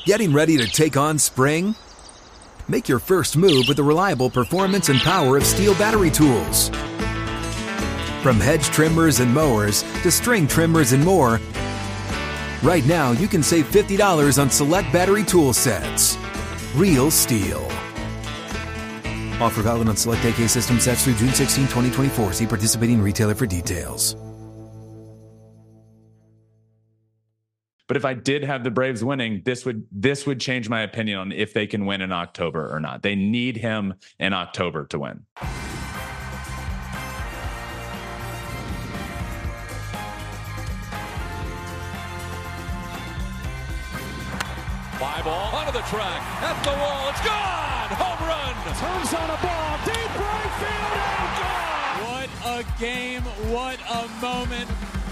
Getting ready to take on spring? Make your first move with the reliable performance and power of Steel battery tools. From hedge trimmers and mowers to string trimmers and more, right now you can save $50 on select battery tool sets. Real Steel. Offer valid on select AK system sets through June 16, 2024. See participating retailer for details. But if I did have the Braves winning, this would change my opinion on if they can win in October or not. They need him in October to win. Fly ball onto the track, at the wall, it's gone! Home run! Turns on a ball, deep right field, and gone! What a game, what a moment.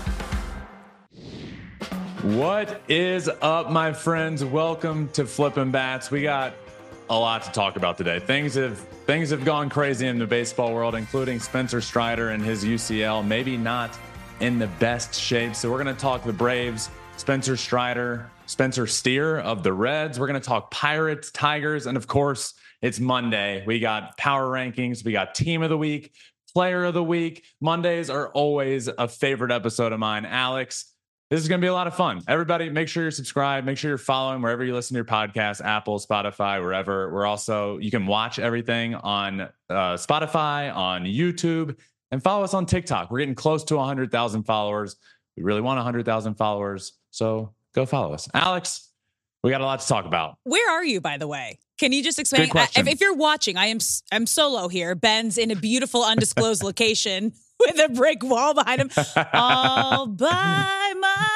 What is up, my friends? Welcome to Flippin' Bats. We got a lot to talk about today. Things have gone crazy in the baseball world, including Spencer Strider and his UCL, maybe not in the best shape. So we're going to talk the Braves, Spencer Strider, Spencer Steer of the Reds. We're going to talk Pirates, Tigers, and of course, it's Monday. We got power rankings. We got team of the week, player of the week. Mondays are always a favorite episode of mine. Alex, this is going to be a lot of fun. Everybody, make sure you're subscribed. Make sure you're following wherever you listen to your podcast, Apple, Spotify, wherever. You can watch everything on Spotify, on YouTube, and follow us on TikTok. We're getting close to 100,000 followers. We really want 100,000 followers. So go follow us. Alex, we got a lot to talk about. Where are you, by the way? Can you just explain? If you're watching, I'm solo here. Ben's in a beautiful undisclosed location with a brick wall behind him, all by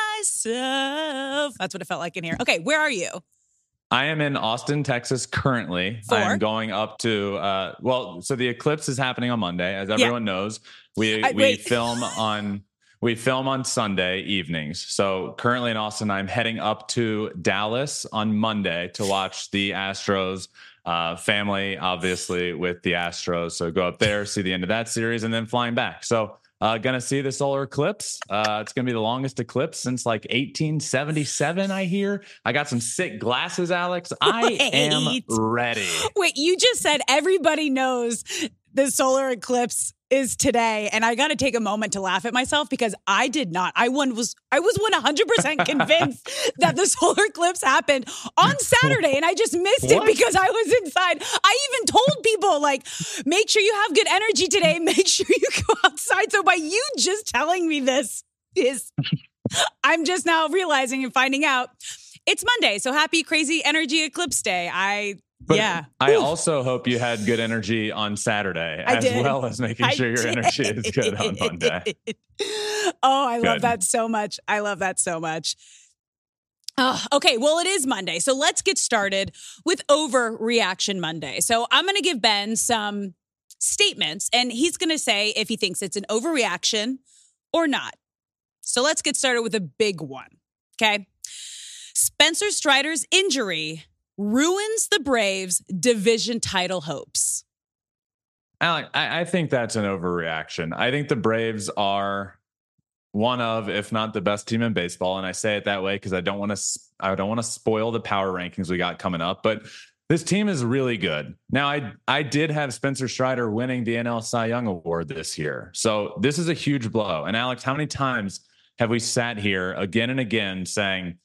myself. That's what it felt like in here. Okay, where are you? I am in Austin, Texas currently. I'm going up to, so the eclipse is happening on Monday, as everyone knows. We film on Sunday evenings. So currently in Austin, I'm heading up to Dallas on Monday to watch the Astros. Family, obviously, with the Astros. So go up there, see the end of that series, and then flying back. So gonna see the solar eclipse. It's gonna be the longest eclipse since like 1877, I hear. I got some sick glasses, Alex. I am ready. Wait, you just said everybody knows the solar eclipse is today, and I got to take a moment to laugh at myself because I did not. I was 100% convinced that the solar eclipse happened on Saturday, and I just missed it because I was inside. I even told people, like, make sure you have good energy today. Make sure you go outside. So by you just telling me this I'm just now realizing and finding out it's Monday. So happy crazy energy eclipse day. I also hope you had good energy on Saturday, well as making sure your energy is good on Monday. I love that so much. I love that so much. Okay, well, it is Monday. So let's get started with Overreaction Monday. So I'm going to give Ben some statements, and he's going to say if he thinks it's an overreaction or not. So let's get started with a big one, okay? Spencer Strider's injury ruins the Braves' division title hopes. Alec, I think that's an overreaction. I think the Braves are one of, if not the best team in baseball. And I say it that way because I don't want to spoil the power rankings we got coming up, but this team is really good. Now, I did have Spencer Strider winning the NL Cy Young Award this year. So this is a huge blow. And Alex, how many times have we sat here again and again saying,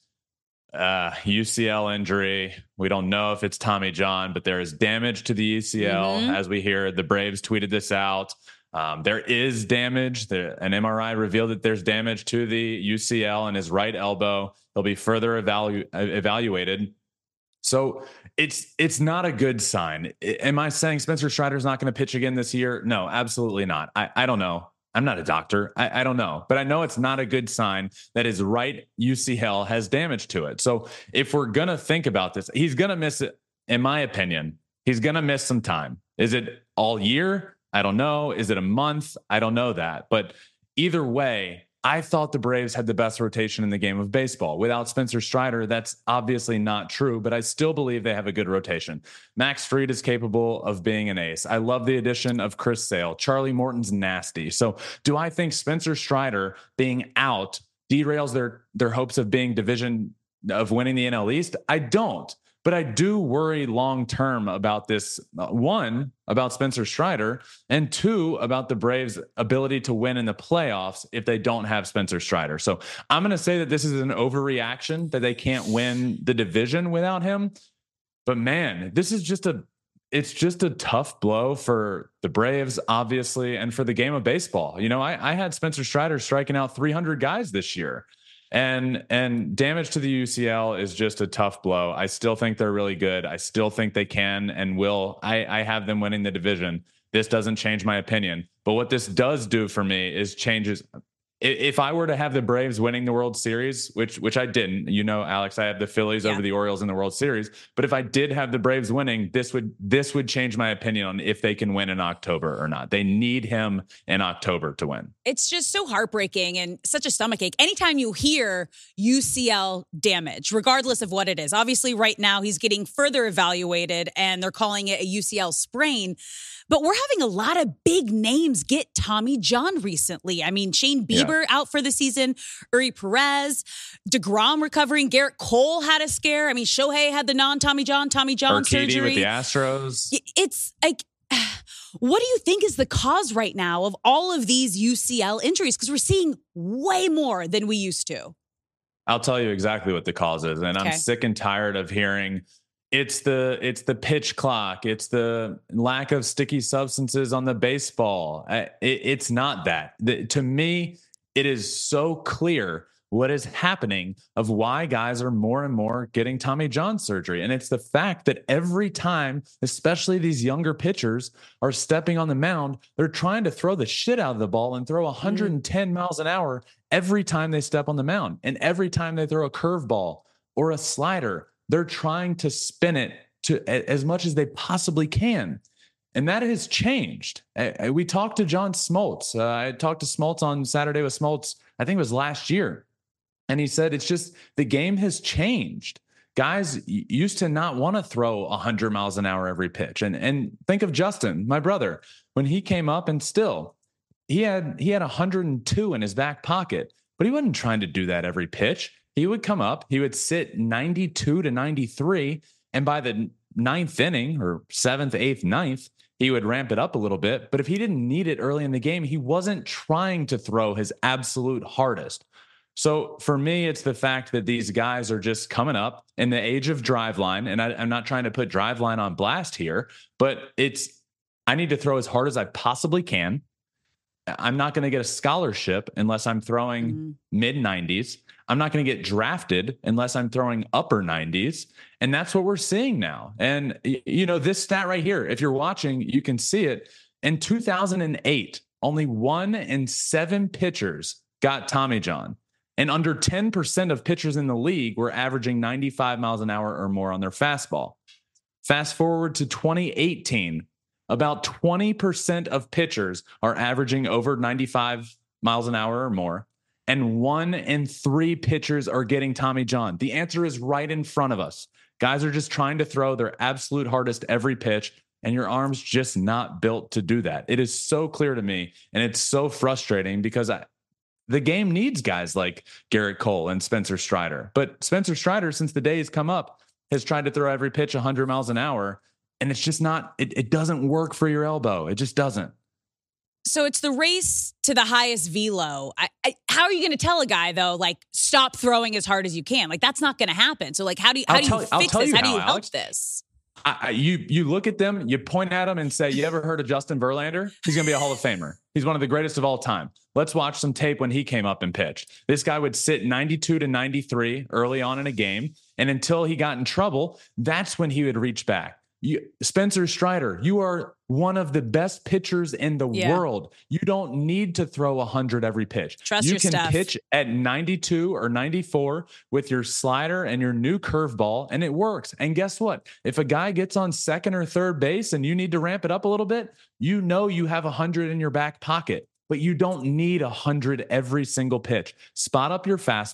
UCL injury. We don't know if it's Tommy John, but there is damage to the UCL. As we hear, the Braves tweeted this out. There is damage. An MRI revealed that there's damage to the UCL in his right elbow. They'll be further evaluated. So it's not a good sign. Am I saying Spencer Strider's not going to pitch again this year? No, absolutely not. I don't know. I'm not a doctor. I don't know, but I know it's not a good sign that his right UCL has damage to it. So if we're going to think about this, he's going to miss it. In my opinion, he's going to miss some time. Is it all year? I don't know. Is it a month? I don't know that. But either way, I thought the Braves had the best rotation in the game of baseball. Without Spencer Strider, that's obviously not true, but I still believe they have a good rotation. Max Fried is capable of being an ace. I love the addition of Chris Sale. Charlie Morton's nasty. So do I think Spencer Strider being out derails their hopes of being division of winning the NL East? I don't. But I do worry long-term about this. One, about Spencer Strider, and two, about the Braves' ability to win in the playoffs if they don't have Spencer Strider. So I'm going to say that this is an overreaction, that they can't win the division without him. But man, this is it's just a tough blow for the Braves, obviously, and for the game of baseball. I had Spencer Strider striking out 300 guys this year. And damage to the UCL is just a tough blow. I still think they're really good. I still think they can and will. I have them winning the division. This doesn't change my opinion. But what this does do for me is changes. If I were to have the Braves winning the World Series, which I didn't, Alex, I have the Phillies over the Orioles in the World Series. But if I did have the Braves winning, this would change my opinion on if they can win in October or not. They need him in October to win. It's just so heartbreaking and such a stomachache. Anytime you hear UCL damage, regardless of what it is, obviously right now he's getting further evaluated and they're calling it a UCL sprain. But we're having a lot of big names get Tommy John recently. I mean, Shane Bieber out for the season, Uri Perez, DeGrom recovering, Garrett Cole had a scare. I mean, Shohei had the non-Tommy John Urquidy surgery. with the Astros. It's like, what do you think is the cause right now of all of these UCL injuries? Because we're seeing way more than we used to. I'll tell you exactly what the cause is. And I'm sick and tired of hearing it's the pitch clock. It's the lack of sticky substances on the baseball. It's not that. To me, it is so clear what is happening of why guys are more and more getting Tommy John surgery. And it's the fact that every time, especially these younger pitchers are stepping on the mound, they're trying to throw the shit out of the ball and throw 110 miles an hour every time they step on the mound. And every time they throw a curveball or a slider, they're trying to spin it to as much as they possibly can. And that has changed. We talked to John Smoltz. I talked to Smoltz on Saturday with Smoltz, I think it was last year. And he said, it's just the game has changed. Guys used to not want to throw 100 miles an hour every pitch. And think of Justin, my brother, when he came up and still he had 102 in his back pocket, but he wasn't trying to do that every pitch. He would come up, he would sit 92 to 93. And by the ninth inning or seventh, eighth, ninth, he would ramp it up a little bit. But if he didn't need it early in the game, he wasn't trying to throw his absolute hardest. So for me, it's the fact that these guys are just coming up in the age of Driveline. And I'm not trying to put Driveline on blast here, but I need to throw as hard as I possibly can. I'm not going to get a scholarship unless I'm throwing mid 90s. I'm not going to get drafted unless I'm throwing upper 90s. And that's what we're seeing now. And, this stat right here, if you're watching, you can see it. In 2008, only 1 in 7 pitchers got Tommy John. And under 10% of pitchers in the league were averaging 95 miles an hour or more on their fastball. Fast forward to 2018, about 20% of pitchers are averaging over 95 miles an hour or more. And 1 in 3 pitchers are getting Tommy John. The answer is right in front of us. Guys are just trying to throw their absolute hardest every pitch, and your arm's just not built to do that. It is so clear to me, and it's so frustrating because the game needs guys like Garrett Cole and Spencer Strider. But Spencer Strider, since the day he's come up, has tried to throw every pitch 100 miles an hour, and it's just not, it doesn't work for your elbow. It just doesn't. So it's the race to the highest velo. How are you going to tell a guy though, like stop throwing as hard as you can? Like that's not going to happen. So like, how do you fix this? How do you help this? You look at them, you point at them and say, you ever heard of Justin Verlander? He's going to be a Hall of Famer. He's one of the greatest of all time. Let's watch some tape when he came up and pitched. This guy would sit 92 to 93 early on in a game. And until he got in trouble, that's when he would reach back. Spencer Strider, you are one of the best pitchers in the world. You don't need to throw 100 every pitch. You can pitch at 92 or 94 with your slider and your new curveball, and it works. And guess what? If a guy gets on second or third base and you need to ramp it up a little bit, you have 100 in your back pocket, but you don't need 100 every single pitch. Spot up your fastball,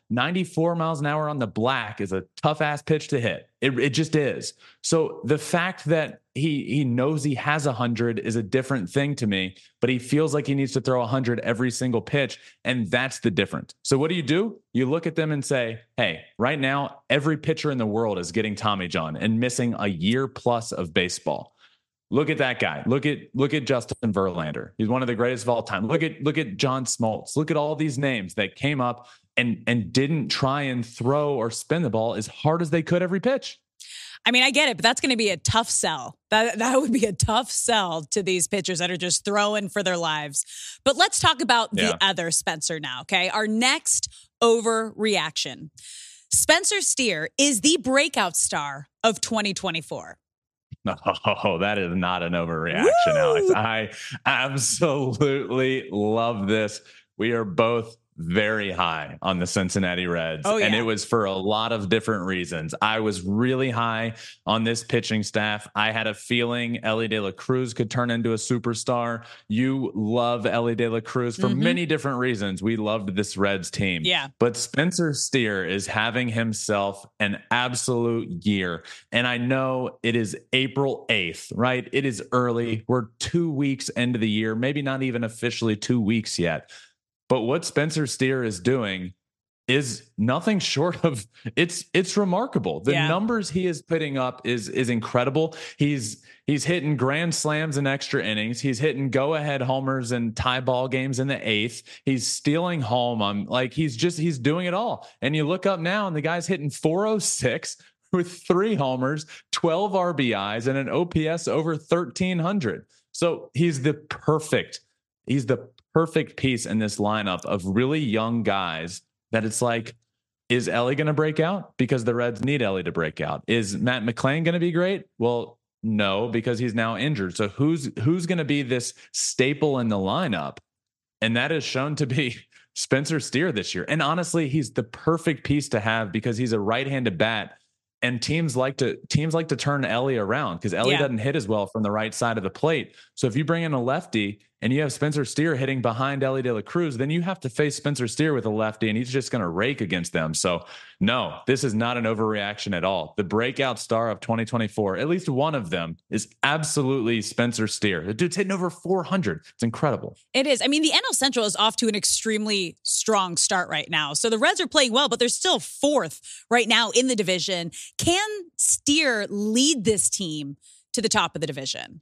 94 miles an hour on the black is a tough ass pitch to hit. It just is. So the fact that he knows he has 100 is a different thing to me, but he feels like he needs to throw 100 every single pitch. And that's the difference. So what do? You look at them and say, hey, right now, every pitcher in the world is getting Tommy John and missing a year plus of baseball. Look at that guy. Look at Justin Verlander. He's one of the greatest of all time. Look at John Smoltz. Look at all these names that came up and didn't try and throw or spin the ball as hard as they could every pitch. I mean, I get it, but that's going to be a tough sell. That would be a tough sell to these pitchers that are just throwing for their lives. But let's talk about the other Spencer now, okay? Our next overreaction. Spencer Steer is the breakout star of 2024. Oh, that is not an overreaction, Woo! Alex. I absolutely love this. We are both very high on the Cincinnati Reds. And it was for a lot of different reasons. I was really high on this pitching staff. I had a feeling Elly De La Cruz could turn into a superstar. You love Elly De La Cruz for many different reasons. We loved this Reds team. Yeah. But Spencer Steer is having himself an absolute year. And I know it is April 8th, right? It is early. We're 2 weeks into the year, maybe not even officially 2 weeks yet. But what Spencer Steer is doing is nothing short of it's remarkable. The numbers he is putting up is incredible. He's hitting grand slams in extra innings. He's hitting go-ahead homers and tie ball games in the 8th. He's stealing home. He's doing it all. And you look up now and the guy's hitting 406 with 3 homers, 12 RBIs, and an OPS over 1,300. So he's the perfect piece in this lineup of really young guys that it's like, is Elly going to break out? Because the Reds need Elly to break out. Is Matt McClain going to be great? Well, no, because he's now injured. So who's going to be this staple in the lineup? And that is shown to be Spencer Steer this year. And honestly, he's the perfect piece to have because he's a right-handed bat. And teams like to turn Elly around because Elly doesn't hit as well from the right side of the plate. So if you bring in a lefty and you have Spencer Steer hitting behind Elly De La Cruz, then you have to face Spencer Steer with a lefty and he's just going to rake against them. So no, this is not an overreaction at all. The breakout star of 2024, at least one of them, is absolutely Spencer Steer. The dude's hitting over 400. It's incredible. It is. I mean, the NL Central is off to an extremely strong start right now. So the Reds are playing well, but they're still 4th right now in the division. Can Steer lead this team to the top of the division?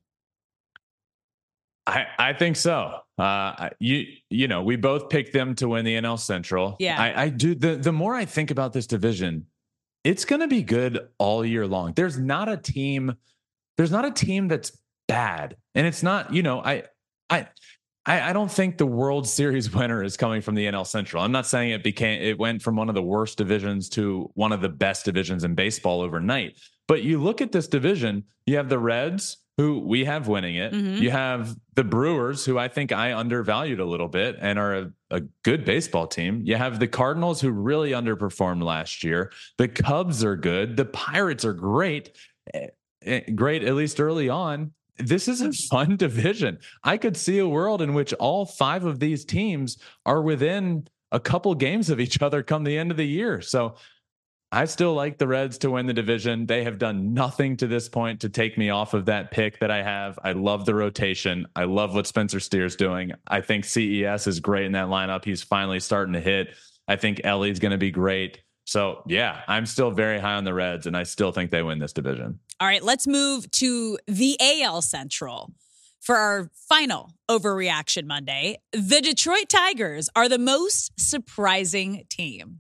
I think so. We both picked them to win the NL Central. Yeah, I do. The more I think about this division, it's going to be good all year long. There's not a team that's bad, and it's not. I don't think the World Series winner is coming from the NL Central. I'm not saying it went from one of the worst divisions to one of the best divisions in baseball overnight. But you look at this division, you have the Reds, who we have winning it. Mm-hmm. You have the Brewers, who I think I undervalued a little bit and are a good baseball team. You have the Cardinals, who really underperformed last year. The Cubs are good. The Pirates are great, at least early on. This is a fun division. I could see a world in which all 5 of these teams are within a couple games of each other come the end of the year. So I still like the Reds to win the division. They have done nothing to this point to take me off of that pick that I have. I love the rotation. I love what Spencer Steer's doing. I think CES is great in that lineup. He's finally starting to hit. I think Elly's going to be great. So yeah, I'm still very high on the Reds and I still think they win this division. All right, let's move to the AL Central. For our final Overreaction Monday, the Detroit Tigers are the most surprising team.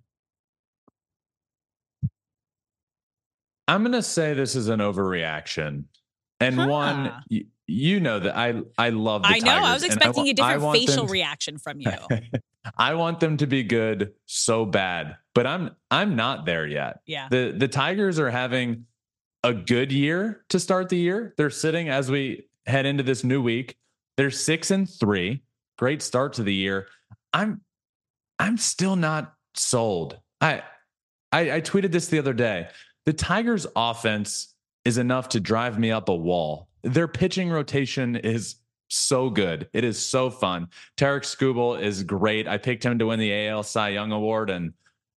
I'm going to say this is an overreaction. And one, you know that I love the Tigers. I know. I was expecting a different facial reaction from you. I want them to be good so bad, but I'm not there yet. Yeah. The Tigers are having a good year to start the year. They're sitting as we head into this new week. They're 6-3. Great start to the year. I'm still not sold. I tweeted this the other day. The Tigers offense is enough to drive me up a wall. Their pitching rotation is so good. It is so fun. Tarik Skubal is great. I picked him to win the AL Cy Young Award, and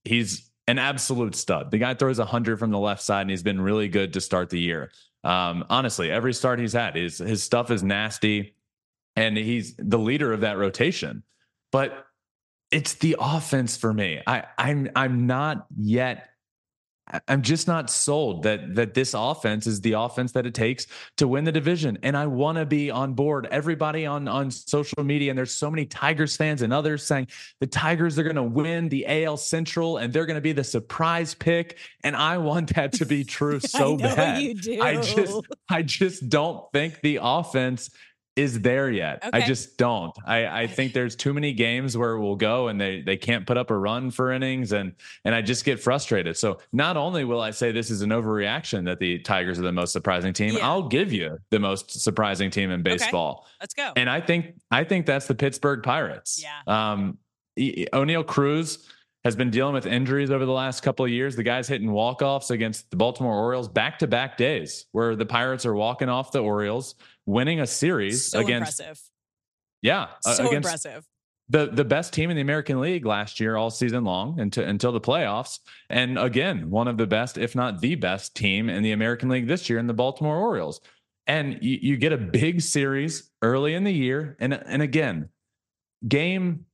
he's an absolute stud. The guy throws 100 from the left side, and he's been really good to start the year. Honestly, every start he's had, his stuff is nasty, and he's the leader of that rotation. But it's the offense for me. I'm not yet. I'm just not sold that this offense is the offense that it takes to win the division. And I want to be on board. Everybody on social media, and there's so many Tigers fans and others saying the Tigers are going to win the AL Central and they're going to be the surprise pick. And I want that to be true so bad. You do. I just don't think the offense is there yet. Okay. I just don't. I think there's too many games where we'll go and they can't put up a run for innings, and I just get frustrated. So not only will I say this is an overreaction that the Tigers are the most surprising team, I'll give you the most surprising team in baseball. Okay. Let's go. And I think that's the Pittsburgh Pirates. Yeah. O'Neal Cruz has been dealing with injuries over the last couple of years. The guy's hitting walk-offs against the Baltimore Orioles back-to-back days where the Pirates are walking off the Orioles, winning a series so against impressive. Yeah. So against impressive. The best team in the American League last year, all season long until the playoffs. And again, one of the best, if not the best team in the American League this year in the Baltimore Orioles. And you get a big series early in the year. And again, Game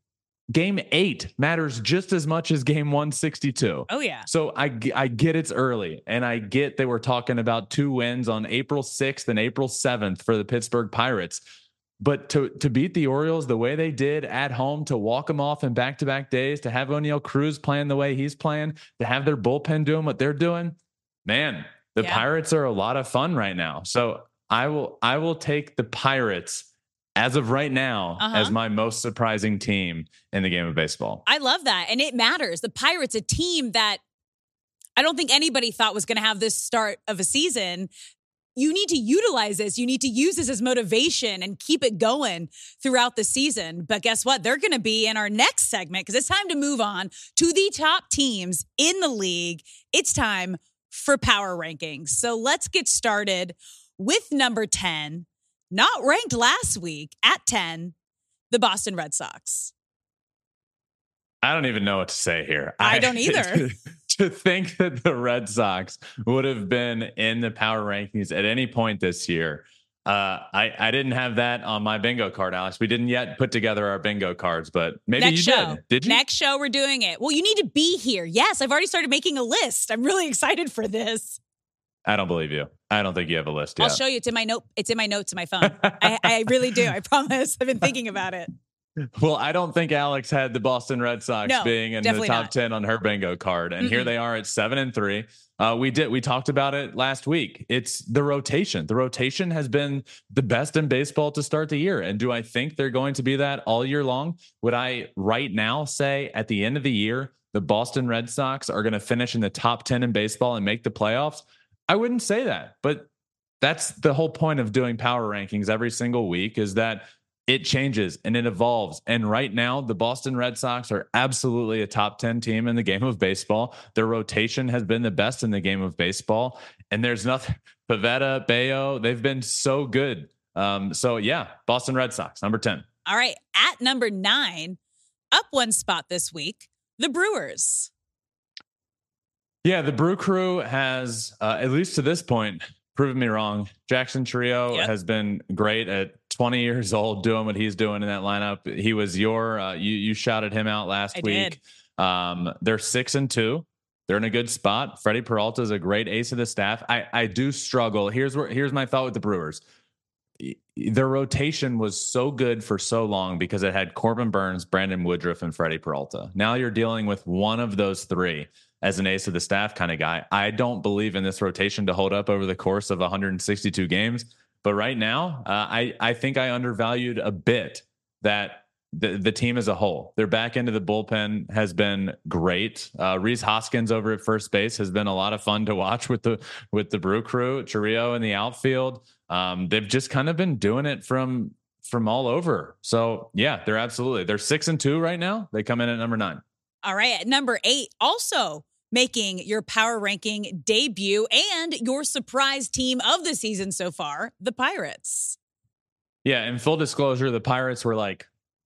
8 matters just as much as game 162. Oh, yeah. So I get it's early, and I get that we're talking about 2 wins on April 6th and April 7th for the Pittsburgh Pirates. But to beat the Orioles the way they did at home, to walk them off in back-to-back days, to have O'Neal Cruz playing the way he's playing, to have their bullpen doing what they're doing, man, the Pirates are a lot of fun right now. So I will take the Pirates as of right now as my most surprising team in the game of baseball. I love that. And it matters. The Pirates, a team that I don't think anybody thought was going to have this start of a season. You need to utilize this. You need to use this as motivation and keep it going throughout the season. But guess what? They're going to be in our next segment because it's time to move on to the top teams in the league. It's time for power rankings. So let's get started with number 10. Not ranked last week at 10, the Boston Red Sox. I don't even know what to say here. I don't either. To think that the Red Sox would have been in the power rankings at any point this year. I didn't have that on my bingo card, Alex. We didn't yet put together our bingo cards, but maybe Next you show. did you? Next show, we're doing it. Well, you need to be here. Yes, I've already started making a list. I'm really excited for this. I don't believe you. I don't think you have a list yet. I'll show you. It's in my note. It's in my notes in my phone. I really do. I promise. I've been thinking about it. Well, I don't think Alex had the Boston Red Sox being in the top 10 on her bingo card. And here they are at 7-3. We talked about it last week. It's the rotation. The rotation has been the best in baseball to start the year. And do I think they're going to be that all year long? Would I right now say at the end of the year, the Boston Red Sox are going to finish in the top 10 in baseball and make the playoffs? I wouldn't say that, but that's the whole point of doing power rankings every single week, is that it changes and it evolves. And right now, the Boston Red Sox are absolutely a top 10 team in the game of baseball. Their rotation has been the best in the game of baseball. And there's nothing, Pivetta, Bayo, they've been so good. So yeah, Boston Red Sox, number 10. All right. At number 9, up one spot this week, the Brewers. Yeah, the Brew Crew has, at least to this point, proven me wrong. Jackson Chourio has been great at 20 years old doing what he's doing in that lineup. He was you shouted him out last week. They're 6-2. They're in a good spot. Freddie Peralta is a great ace of the staff. I do struggle. Here's my thought with the Brewers. Their rotation was so good for so long because it had Corbin Burns, Brandon Woodruff, and Freddie Peralta. Now you're dealing with one of those three as an ace of the staff kind of guy. I don't believe in this rotation to hold up over the course of 162 games. But right now, I think I undervalued a bit that the team as a whole. Their back end of the bullpen has been great. Rhys Hoskins over at first base has been a lot of fun to watch with the Brew Crew. Chourio in the outfield. They've just kind of been doing it from all over. So yeah, they're 6-2 right now. They come in at number 9. All right, at number 8, also making your power ranking debut and your surprise team of the season so far, the Pirates. Yeah, in full disclosure, the Pirates were like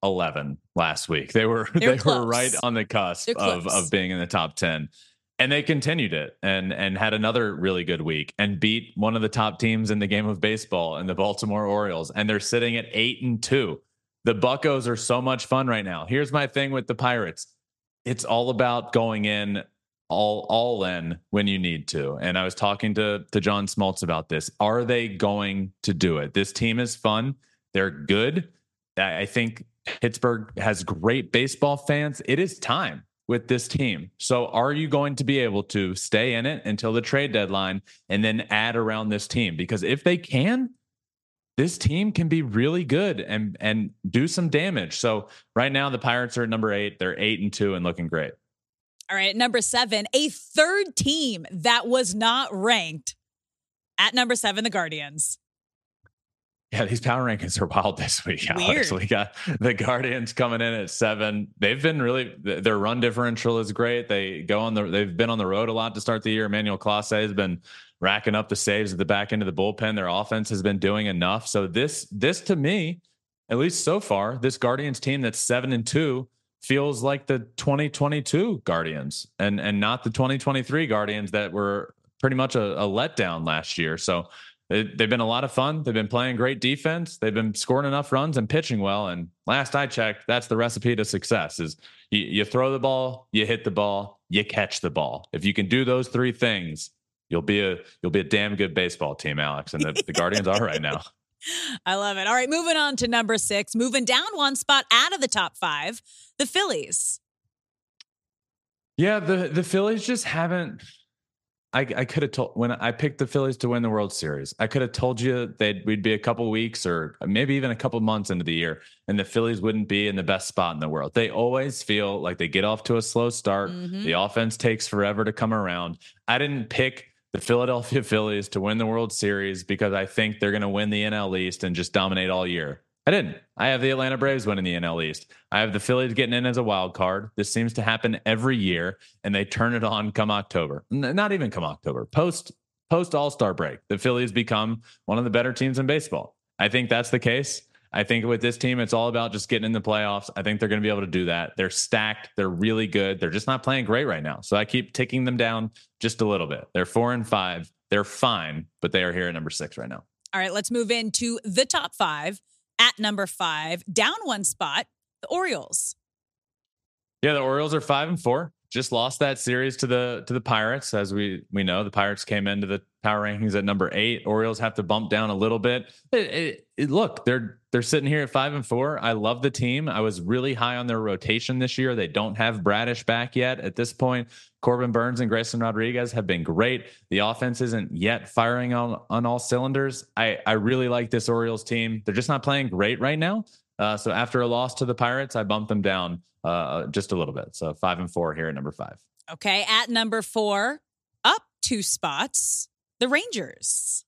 11 last week. They were right on the cusp of being in the top 10. And they continued it and had another really good week and beat one of the top teams in the game of baseball in the Baltimore Orioles. And they're sitting at 8-2. The Buccos are so much fun right now. Here's my thing with the Pirates. It's all about going in all in when you need to. And I was talking to John Smoltz about this. Are they going to do it? This team is fun. They're good. I think Pittsburgh has great baseball fans. It is time with this team. So are you going to be able to stay in it until the trade deadline and then add around this team? Because if they can, this team can be really good and do some damage. So right now the Pirates are at number 8. They're 8-2 and looking great. All right, at number 7, a third team that was not ranked. At number 7, the Guardians. Yeah, these power rankings are wild this week, Alex. We got the Guardians coming in at 7. They've been their run differential is great. They've been on the road a lot to start the year. Emmanuel Clase has been racking up the saves at the back end of the bullpen. Their offense has been doing enough. So this to me, at least so far, this Guardians team that's 7-2 feels like the 2022 Guardians and not the 2023 Guardians that were pretty much a letdown last year. So they've been a lot of fun. They've been playing great defense. They've been scoring enough runs and pitching well. And last I checked, that's the recipe to success is you throw the ball, you hit the ball, you catch the ball. If you can do those 3 things, you'll be a damn good baseball team, Alex. And the Guardians are right now. I love it. All right, moving on to number 6, moving down one spot out of the top 5, the Phillies. Yeah, the Phillies just haven't. I could have told when I picked the Phillies to win the World Series, I could have told you we'd be a couple weeks or maybe even a couple months into the year, and the Phillies wouldn't be in the best spot in the world. They always feel like they get off to a slow start. The offense takes forever to come around. I didn't pick the Philadelphia Phillies to win the World Series because I think they're going to win the NL East and just dominate all year. I didn't. I have the Atlanta Braves winning the NL East. I have the Phillies getting in as a wild card. This seems to happen every year, and they turn it on come October. Not even come October. Post All-Star break, the Phillies become one of the better teams in baseball. I think that's the case. I think with this team, it's all about just getting in the playoffs. I think they're going to be able to do that. They're stacked. They're really good. They're just not playing great right now. So I keep ticking them down just a little bit. They're 4-5. They're fine, but they are here at number 6 right now. All right, let's move into the top 5. At number 5, down one spot, the Orioles. Yeah, the Orioles are 5-4. Just lost that series to the Pirates. As we know, the Pirates came into the power rankings at number 8. Orioles have to bump down a little bit. Look, they're sitting here at 5-4. I love the team. I was really high on their rotation this year. They don't have Bradish back yet. At this point, Corbin Burns and Grayson Rodriguez have been great. The offense isn't yet firing on all cylinders. I really like this Orioles team. They're just not playing great right now. So after a loss to the Pirates, I bumped them down just a little bit. So 5-4 here at number 5. Okay. At number 4, up 2 spots, the Rangers.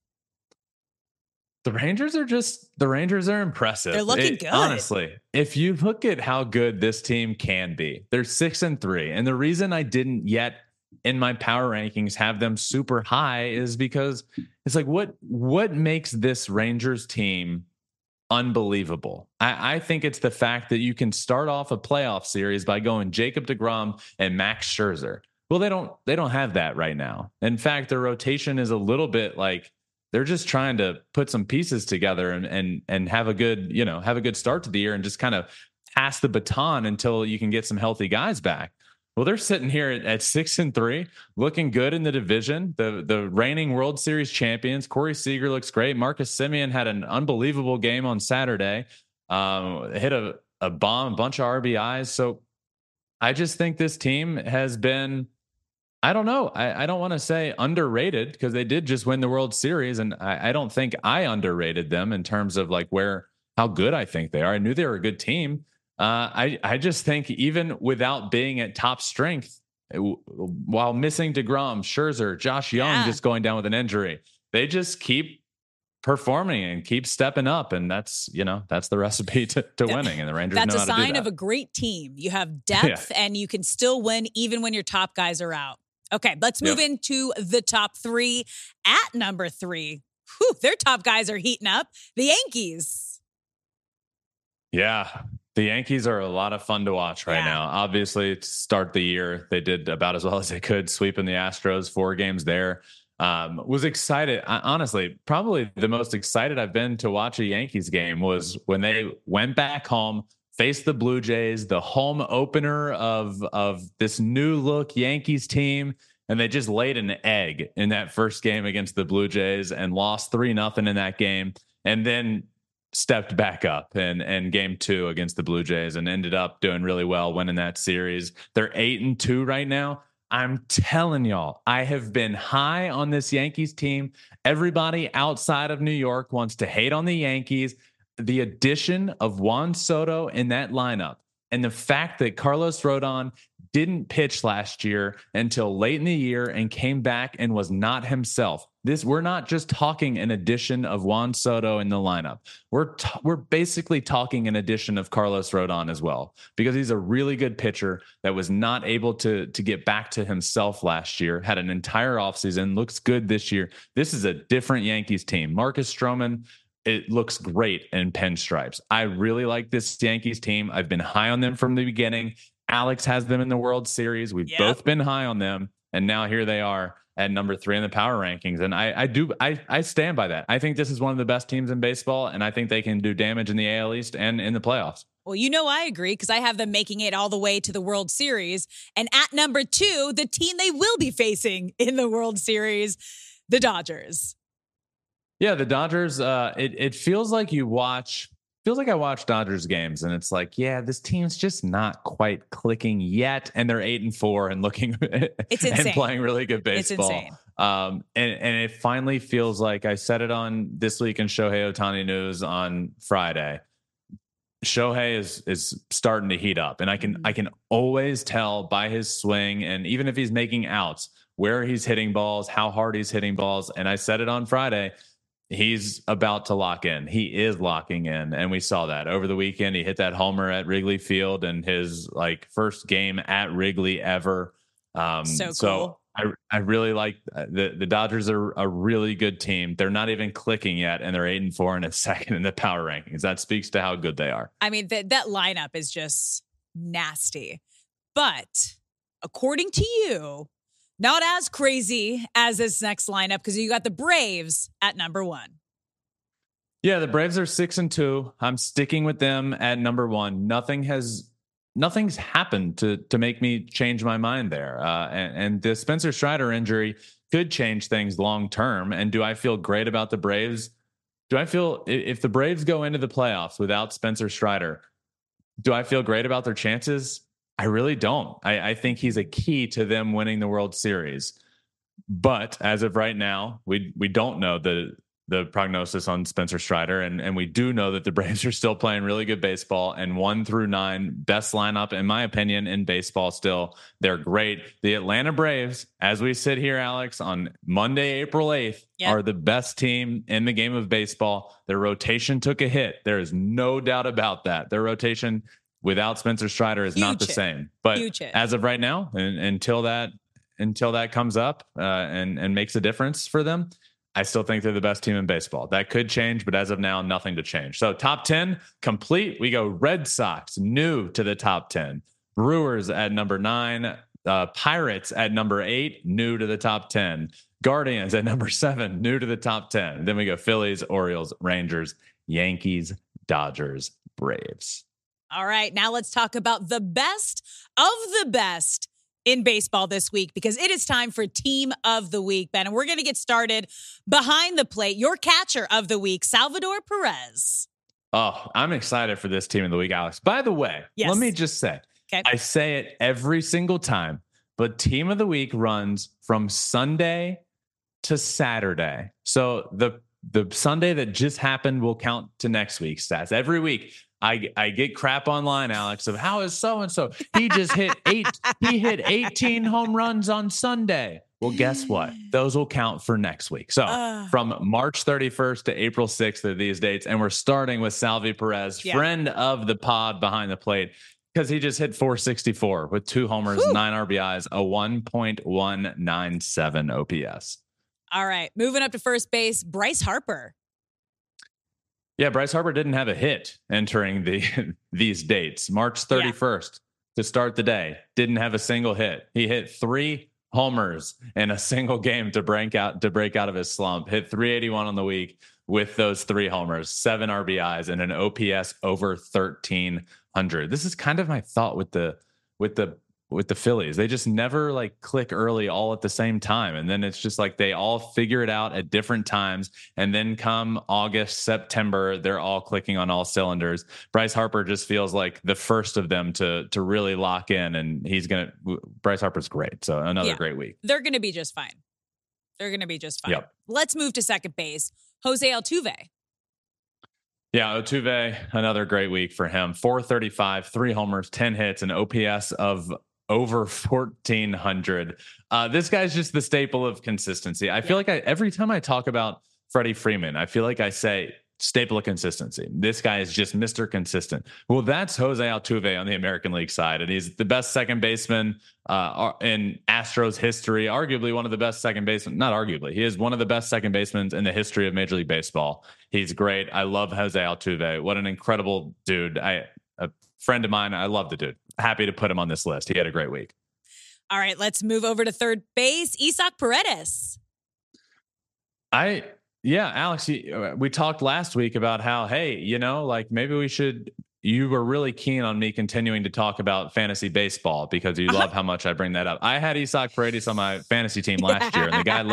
The Rangers are impressive. They're looking good. Honestly, if you look at how good this team can be, they're 6-3. And the reason I didn't yet in my power rankings have them super high is because it's like, what makes this Rangers team unbelievable? I think it's the fact that you can start off a playoff series by going Jacob deGrom and Max Scherzer. Well, they don't have that right now. In fact, their rotation is a little bit like they're just trying to put some pieces together and have a good start to the year and just kind of pass the baton until you can get some healthy guys back. Well, they're sitting here at 6-3, looking good in the division. The reigning World Series champions, Corey Seager looks great. Marcus Semien had an unbelievable game on Saturday. Hit a bomb, a bunch of RBIs. So I just think this team has been, I don't know. I don't want to say underrated because they did just win the World Series. And I don't think I underrated them in terms of like how good I think they are. I knew they were a good team. I just think even without being at top strength, while missing DeGrom, Scherzer, Josh Young just going down with an injury, they just keep performing and keep stepping up. And that's the recipe to winning. And the Rangers know how to do that. That's a sign of a great team. You have depth and you can still win even when your top guys are out. Okay, let's move into the top 3. At number 3, their top guys are heating up. The Yankees. Yeah. The Yankees are a lot of fun to watch right now. Obviously, to start the year, they did about as well as they could, sweeping the Astros, 4 games there. Was excited. Honestly, probably the most excited I've been to watch a Yankees game was when they went back home, faced the Blue Jays, the home opener of this new look Yankees team. And they just laid an egg in that first game against the Blue Jays and lost 3-0 in that game. And then stepped back up and game 2 against the Blue Jays and ended up doing really well, winning that series. They're 8-2 right now. I'm telling y'all, I have been high on this Yankees team. Everybody outside of New York wants to hate on the Yankees. The addition of Juan Soto in that lineup and the fact that Carlos Rodon didn't pitch last year until late in the year and came back and was not himself. We're not just talking an addition of Juan Soto in the lineup. We're basically talking an addition of Carlos Rodon as well, because he's a really good pitcher that was not able to get back to himself last year, had an entire offseason, looks good this year. This is a different Yankees team. Marcus Stroman, it looks great in pinstripes. I really like this Yankees team. I've been high on them from the beginning. Alex has them in the World Series. We've both been high on them. And now here they are at number 3 in the power rankings. And I stand by that. I think this is one of the best teams in baseball. And I think they can do damage in the AL East and in the playoffs. Well, I agree, because I have them making it all the way to the World Series. And at number 2, the team they will be facing in the World Series, the Dodgers. Yeah, the Dodgers, it feels like I watch Dodgers games and it's like, yeah, this team's just not quite clicking yet. And they're 8-4 and looking it's insane. And playing really good baseball. It's insane. And it finally feels like, I said it on This Week in Shohei Ohtani News on Friday. Shohei is starting to heat up, and I can always tell by his swing, and even if he's making outs, where he's hitting balls, how hard he's hitting balls. And I said it on Friday, he's about to lock in. He is locking in. And we saw that over the weekend. He hit that homer at Wrigley Field in his first game at Wrigley ever. So cool. I really like the Dodgers are a really good team. They're not even clicking yet, and they're 8-4 and a second in the power rankings. That speaks to how good they are. I mean, that lineup is just nasty. But according to you, not as crazy as this next lineup, because you got the Braves at number 1. Yeah, the Braves are 6-2. I'm sticking with them at number 1. Nothing's happened to make me change my mind there. And the Spencer Strider injury could change things long term. And do I feel great about the Braves? Do I feel if the Braves go into the playoffs without Spencer Strider, do I feel great about their chances? I really don't. I think he's a key to them winning the World Series. But as of right now, we don't know the prognosis on Spencer Strider. And we do know that the Braves are still playing really good baseball, and 1 through 9, best lineup, in my opinion, in baseball still. They're great. The Atlanta Braves, as we sit here, Alex, on Monday, April 8th, are the best team in the game of baseball. Their rotation took a hit. There is no doubt about that. Their rotation without Spencer Strider is not the same. But as of right now, and until that comes up and makes a difference for them, I still think they're the best team in baseball. That could change, but as of now, nothing to change. So top 10 complete. We go Red Sox, new to the top 10. Brewers at number 9. Pirates at number 8, new to the top 10. Guardians at number 7, new to the top 10. Then we go Phillies, Orioles, Rangers, Yankees, Dodgers, Braves. All right, now let's talk about the best of the best in baseball this week, because it is time for Team of the Week, Ben. And we're going to get started behind the plate. Your catcher of the week, Salvador Perez. Oh, I'm excited for this Team of the Week, Alex. By the way, let me just say, I say it every single time, but Team of the Week runs from Sunday to Saturday. So the Sunday that just happened will count to next week's stats. Every week, I get crap online, Alex, of how is so-and-so? He just hit 18 home runs on Sunday. Well, guess what? Those will count for next week. So from March 31st to April 6th are these dates. And we're starting with Salvi Perez, friend of the pod behind the plate, because he just hit 464 with 2 homers, 9 RBIs, a 1.197 OPS. All right. Moving up to first base, Bryce Harper. Yeah, Bryce Harper didn't have a hit entering these dates. March 31st to start the day, didn't have a single hit. He hit 3 homers in a single game to break out of his slump. Hit 381 on the week with those 3 homers, 7 RBIs, and an OPS over 1,300. This is kind of my thought with the Phillies. They just never like click early all at the same time. And then it's just like they all figure it out at different times. And then come August, September, they're all clicking on all cylinders. Bryce Harper just feels like the first of them to really lock in. And Bryce Harper's great. So another great week. They're going to be just fine. Yep. Let's move to second base. Jose Altuve. Yeah, Altuve, another great week for him. 435, 3 homers, 10 hits, an OPS of over 1,400. This guy's just the staple of consistency. I feel like every time I talk about Freddie Freeman, I feel like I say staple of consistency. This guy is just Mr. Consistent. Well, that's Jose Altuve on the American League side. And he's the best second baseman in Astros history, arguably one of the best second basemen. Not arguably, he is one of the best second basemen in the history of Major League Baseball. He's great. I love Jose Altuve. What an incredible dude. A friend of mine. I love the dude. Happy to put him on this list. He had a great week. All right, let's move over to third base. Isaac Paredes. Yeah, Alex, we talked last week about how, hey, maybe you were really keen on me continuing to talk about fantasy baseball because you love how much I bring that up. I had Isaac Paredes on my fantasy team last year, and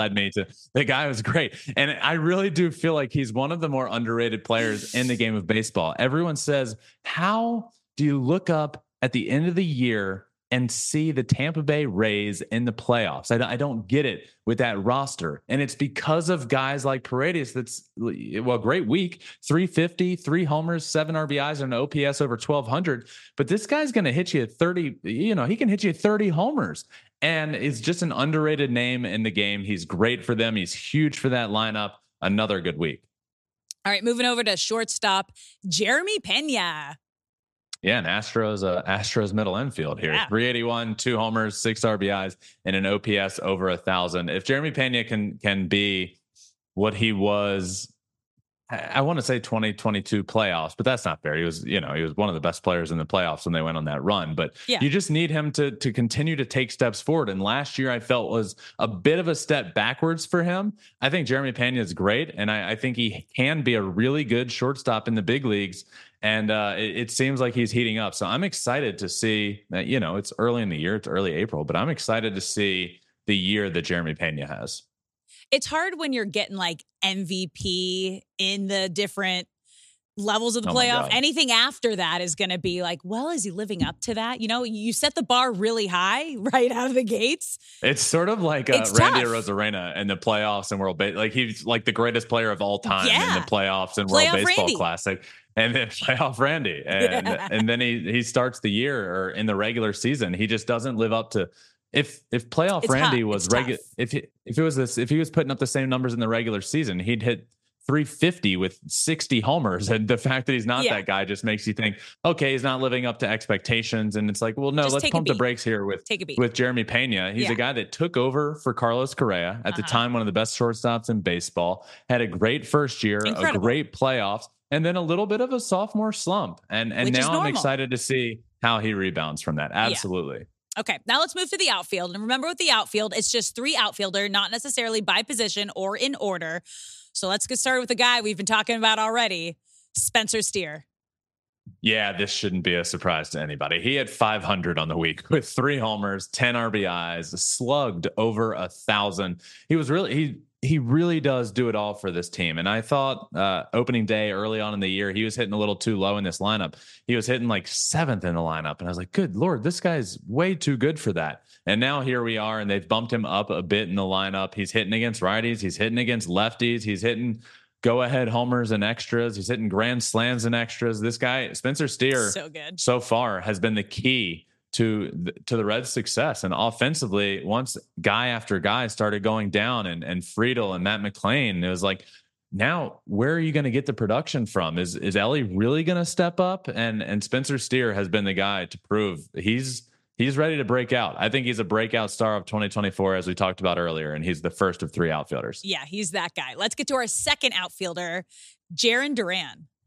the guy was great. And I really do feel like he's one of the more underrated players in the game of baseball. Everyone says, how do you look up at the end of the year and see the Tampa Bay Rays in the playoffs? I don't get it with that roster. And it's because of guys like Paredes. Great week, 350, 3 homers, 7 RBIs, and an OPS over 1,200. But this guy's going to hit you 30, he can hit you 30 homers. And it's just an underrated name in the game. He's great for them. He's huge for that lineup. Another good week. All right, moving over to shortstop, Jeremy Pena. Yeah, an Astros middle infield here. Yeah. 381, 2 homers, 6 RBIs, and an OPS over 1,000. If Jeremy Pena can be what he was, I want to say 2022 playoffs, but that's not fair. He was one of the best players in the playoffs when they went on that run. But you just need him to continue to take steps forward. And last year I felt was a bit of a step backwards for him. I think Jeremy Pena is great, and I think he can be a really good shortstop in the big leagues. And it seems like he's heating up. So I'm excited to see that, it's early in the year, it's early April, but I'm excited to see the year that Jeremy Pena has. It's hard when you're getting like MVP in the different levels of the playoff. Anything after that is going to be like, well, is he living up to that? You set the bar really high right out of the gates. It's sort of like Randy Arozarena in the playoffs and World Baseball. Like he's like the greatest player of all time in the playoffs and World Baseball Classic. And then playoff Randy. And and then he starts the year or in the regular season. He just doesn't live up to if playoff Randy was regular. If he was putting up the same numbers in the regular season, he'd hit 350 with 60 homers. And the fact that he's not that guy just makes you think, okay, he's not living up to expectations. And it's like, well, no, let's pump the brakes here with Jeremy Pena. He's a guy that took over for Carlos Correa at the time, one of the best shortstops in baseball, had a great first year, a great playoffs, and then a little bit of a sophomore slump. And now I'm excited to see how he rebounds from that. Absolutely. Yeah. Okay, now let's move to the outfield. And remember with the outfield, it's just 3 outfielder, not necessarily by position or in order. So let's get started with the guy we've been talking about already, Spencer Steer. Yeah, this shouldn't be a surprise to anybody. He had 500 on the week with 3 homers, 10 RBIs, slugged over 1,000. He really does do it all for this team. And I thought opening day early on in the year, he was hitting a little too low in this lineup. He was hitting like 7th in the lineup. And I was like, good Lord, this guy's way too good for that. And now here we are, and they've bumped him up a bit in the lineup. He's hitting against righties. He's hitting against lefties. He's hitting go-ahead homers and extras. He's hitting grand slams and extras. This guy, Spencer Steer, so good so far has been the key to the Reds' success. And offensively, once guy after guy started going down and Friedel and Matt McClain, it was like, now where are you going to get the production from? Is Ellie really going to step up? And Spencer Steer has been the guy to prove he's ready to break out. I think he's a breakout star of 2024, as we talked about earlier, and he's the first of 3 outfielders. Yeah, he's that guy. Let's get to our second outfielder, Jarren Duran.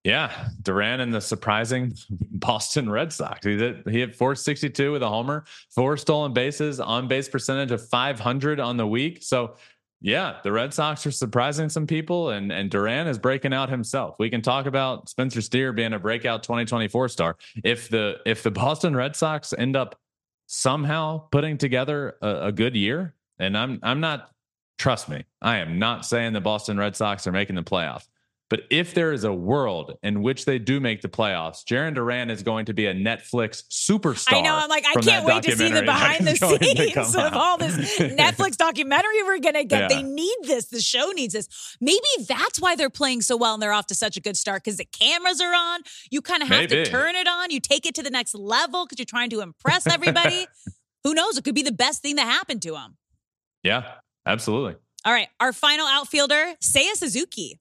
Yeah, Duran and the surprising Boston Red Sox. He hit 462 with a homer, 4 stolen bases, on base percentage of 500 on the week. So, yeah, the Red Sox are surprising some people, and Duran is breaking out himself. We can talk about Spencer Steer being a breakout 2024 star. If the Boston Red Sox end up somehow putting together a good year, and I'm not, trust me, I am not saying the Boston Red Sox are making the playoffs. But if there is a world in which they do make the playoffs, Jarren Duran is going to be a Netflix superstar. I know. I'm like, I can't wait to see the behind the scenes of all this Netflix documentary we're going to get. Yeah. They need this. The show needs this. Maybe that's why they're playing so well and they're off to such a good start, because the cameras are on. You kind of have to turn it on. You take it to the next level because you're trying to impress everybody. Who knows? It could be the best thing that happened to him. Yeah, absolutely. All right. Our final outfielder, Seiya Suzuki.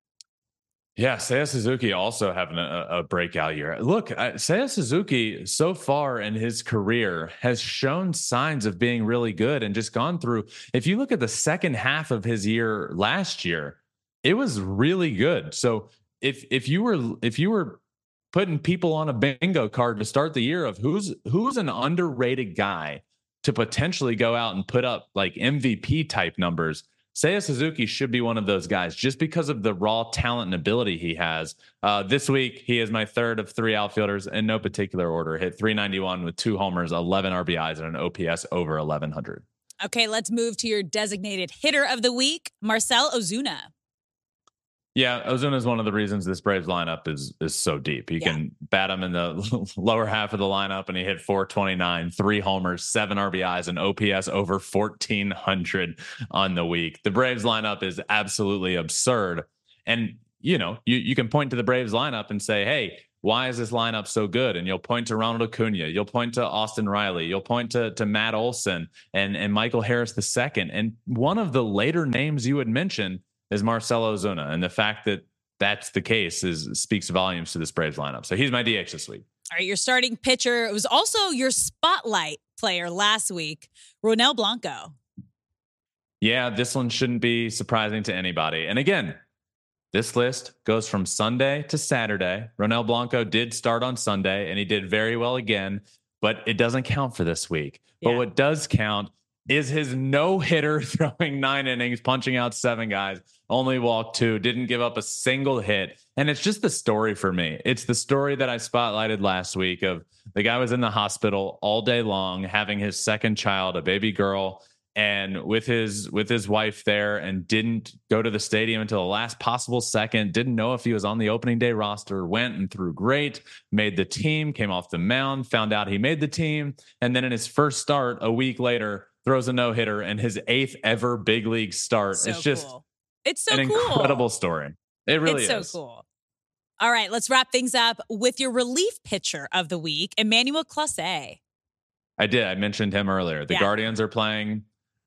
Yeah, Seiya Suzuki also having a breakout year. Look, Seiya Suzuki so far in his career has shown signs of being really good and just gone through. If you look at the second half of his year last year, it was really good. So if you were putting people on a bingo card to start the year of who's an underrated guy to potentially go out and put up like MVP type numbers, Seiya Suzuki should be one of those guys just because of the raw talent and ability he has. This week, he is my third of 3 outfielders in no particular order. Hit 391 with 2 homers, 11 RBIs, and an OPS over 1,100. Okay, let's move to your designated hitter of the week, Marcell Ozuna. Yeah, Ozuna is one of the reasons this Braves lineup is so deep. You can bat him in the lower half of the lineup, and he hit 429, 3 homers, 7 RBIs, and OPS over 1,400 on the week. The Braves lineup is absolutely absurd. And, you can point to the Braves lineup and say, hey, why is this lineup so good? And you'll point to Ronald Acuna. You'll point to Austin Riley. You'll point to Matt Olson and Michael Harris II. And one of the later names you would mention is Marcell Ozuna. And the fact that that's the case speaks volumes to this Braves lineup. So he's my DH this week. All right, your starting pitcher. It was also your spotlight player last week, Ronel Blanco. Yeah, this one shouldn't be surprising to anybody. And again, this list goes from Sunday to Saturday. Ronel Blanco did start on Sunday, and he did very well again, but it doesn't count for this week. Yeah. But what does count is his no-hitter, throwing 9 innings, punching out 7 guys, only walked 2, didn't give up a single hit. And it's just the story for me. It's the story that I spotlighted last week of the guy was in the hospital all day long, having his second child, a baby girl, and with his wife there, and didn't go to the stadium until the last possible second, didn't know if he was on the opening day roster, went and threw great, made the team, came off the mound, found out he made the team. And then in his first start a week later, throws a no-hitter and his 8th ever big league start. So it's just cool. It's so an cool. Incredible story. It really is. It's so cool. All right, let's wrap things up with your relief pitcher of the week, Emmanuel Clase. I did. I mentioned him earlier. The Guardians are playing,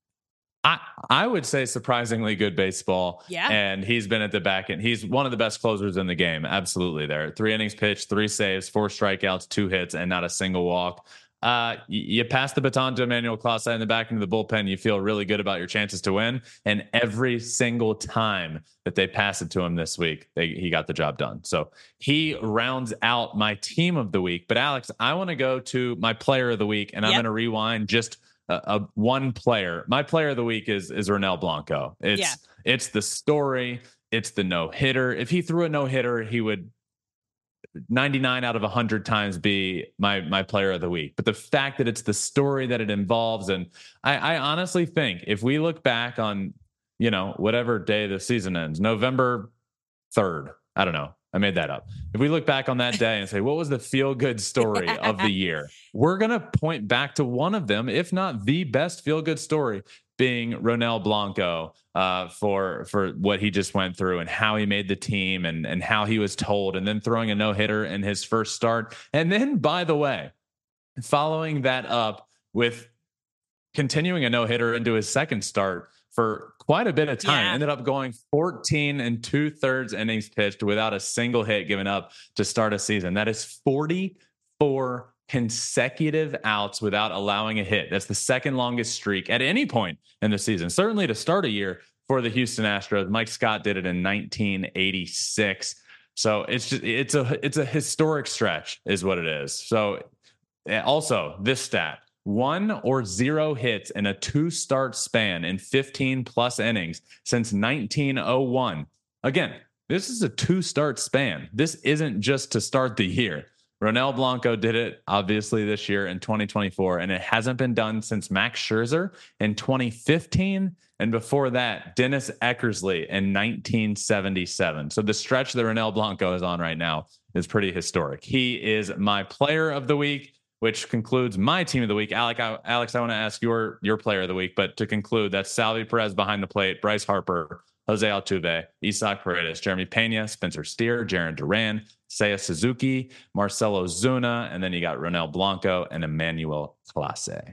I would say, surprisingly good baseball. Yeah. And he's been at the back end. He's one of the best closers in the game. Absolutely there. 3 innings pitched, 3 saves, 4 strikeouts, 2 hits, and not a single walk. You pass the baton to Emmanuel Clase in the back into the bullpen, you feel really good about your chances to win. And every single time that they pass it to him this week, he got the job done. So he rounds out my team of the week. But Alex, I want to go to my player of the week, and I'm going to rewind just one player. My player of the week is Ronel Blanco. It's the story. It's the no-hitter. If he threw a no-hitter, he would 99 out of 100 times be my player of the week. But the fact that it's the story that it involves, and I honestly think if we look back on, whatever day the season ends, November 3rd, I don't know, I made that up. If we look back on that day and say, what was the feel-good story of the year? We're going to point back to one of them, if not the best feel-good story, being Ronel Blanco for what he just went through and how he made the team and how he was told, and then throwing a no-hitter in his first start. And then, by the way, following that up with continuing a no-hitter into his second start for quite a bit of time. Ended up going 14 2/3 innings pitched without a single hit given up to start a season. That is 44 consecutive outs without allowing a hit. That's the second longest streak at any point in the season, certainly to start a year for the Houston Astros. Mike Scott did it in 1986. So it's a historic stretch is what it is. So also this stat, 1 or 0 hits in a 2-start span in 15 plus innings since 1901. Again, this is a 2-start span. This isn't just to start the year. Ronel Blanco did it, obviously, this year in 2024, and it hasn't been done since Max Scherzer in 2015. And before that, Dennis Eckersley in 1977. So the stretch that Ronel Blanco is on right now is pretty historic. He is my player of the week, which concludes my team of the week. Alex, I want to ask your player of the week, but to conclude, that's Salvi Perez behind the plate, Bryce Harper, Jose Altuve, Isaac Paredes, Jeremy Pena, Spencer Steer, Jarren Duran, Seiya Suzuki, Marcelo Zuna, and then you got Ronel Blanco and Emmanuel Clase.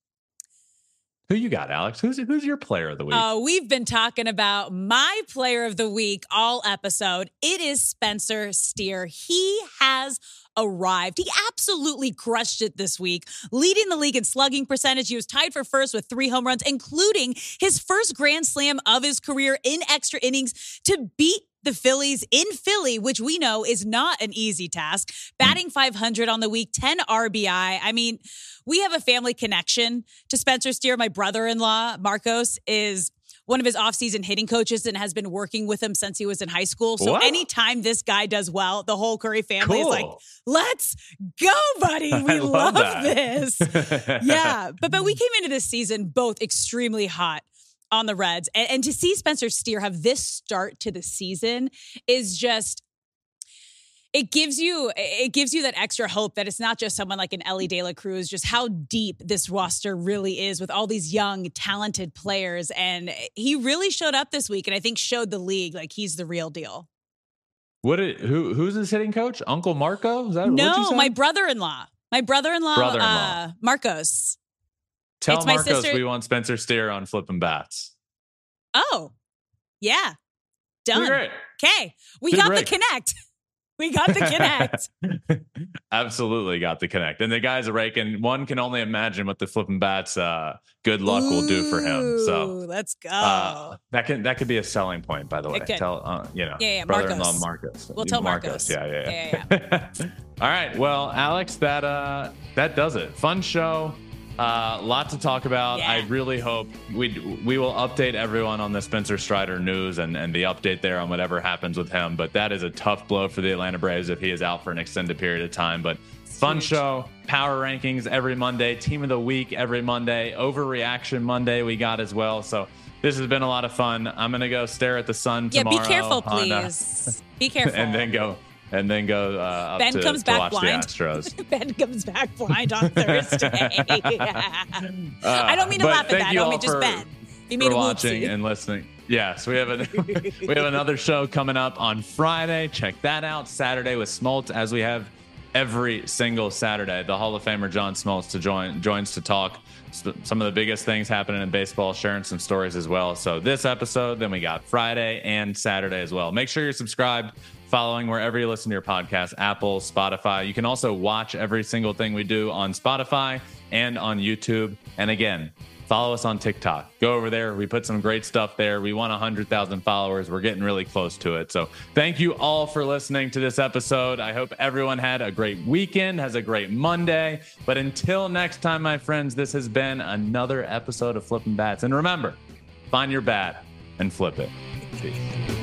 Who you got, Alex? Who's your player of the week? We've been talking about my player of the week all episode. It is Spencer Steer. He has arrived. He absolutely crushed it this week, leading the league in slugging percentage. He was tied for first with 3 home runs, including his first grand slam of his career in extra innings to beat the Phillies in Philly, which we know is not an easy task. Batting 500 on the week, 10 RBI. I mean, we have a family connection to Spencer Steer. My brother-in-law, Marcos, is one of his off-season hitting coaches and has been working with him since he was in high school. So anytime this guy does well, the whole Curry family is like, let's go, buddy. We love this. Yeah. But we came into this season both extremely hot on the Reds. And to see Spencer Steer have this start to the season is just, it gives you that extra hope that it's not just someone like an Elly De La Cruz, just how deep this roster really is with all these young, talented players. And he really showed up this week and I think showed the league like he's the real deal. Who's his hitting coach? Uncle Marco? Is that no, what you said? my brother-in-law, Marcos. Tell Marcos we want Spencer Steer on Flippin' Bats. Oh, yeah. Done. Okay. We got the connect. We got the connect. Absolutely got the connect. And the guys are raking. One can only imagine what the Flippin' Bats good luck will do for him. So let's go. That could be a selling point, by the way. Tell brother-in-law Marcos. We'll tell Marcos. Yeah. All right. Well, Alex, that does it. Fun show. Lot to talk about. Yeah. I really hope we will update everyone on the Spencer Strider news and the update there on whatever happens with him. But that is a tough blow for the Atlanta Braves if he is out for an extended period of time. But fun show, power rankings every Monday, team of the week every Monday, overreaction Monday we got as well. So this has been a lot of fun. I'm going to go stare at the sun tomorrow. Yeah, be careful, please. Be careful. And then go up Ben to comes back watch blind. the Astros. Ben comes back blind on Thursday. I don't mean to laugh at that. I don't mean just Ben. You mean watching and listening. Yes, we have another show coming up on Friday. Check that out. Saturday with Smoltz, as we have every single Saturday. The Hall of Famer John Smoltz joins to talk some of the biggest things happening in baseball, sharing some stories as well. So this episode, then we got Friday and Saturday as well. Make sure you're subscribed, following wherever you listen to your podcast, Apple, Spotify. You can also watch every single thing we do on Spotify and on YouTube. And again, follow us on TikTok. Go over there. We put some great stuff there. We want 100,000 followers. We're getting really close to it. So thank you all for listening to this episode. I hope everyone had a great weekend, has a great Monday. But until next time, my friends, this has been another episode of Flippin' Bats. And remember, find your bat and flip it. Peace.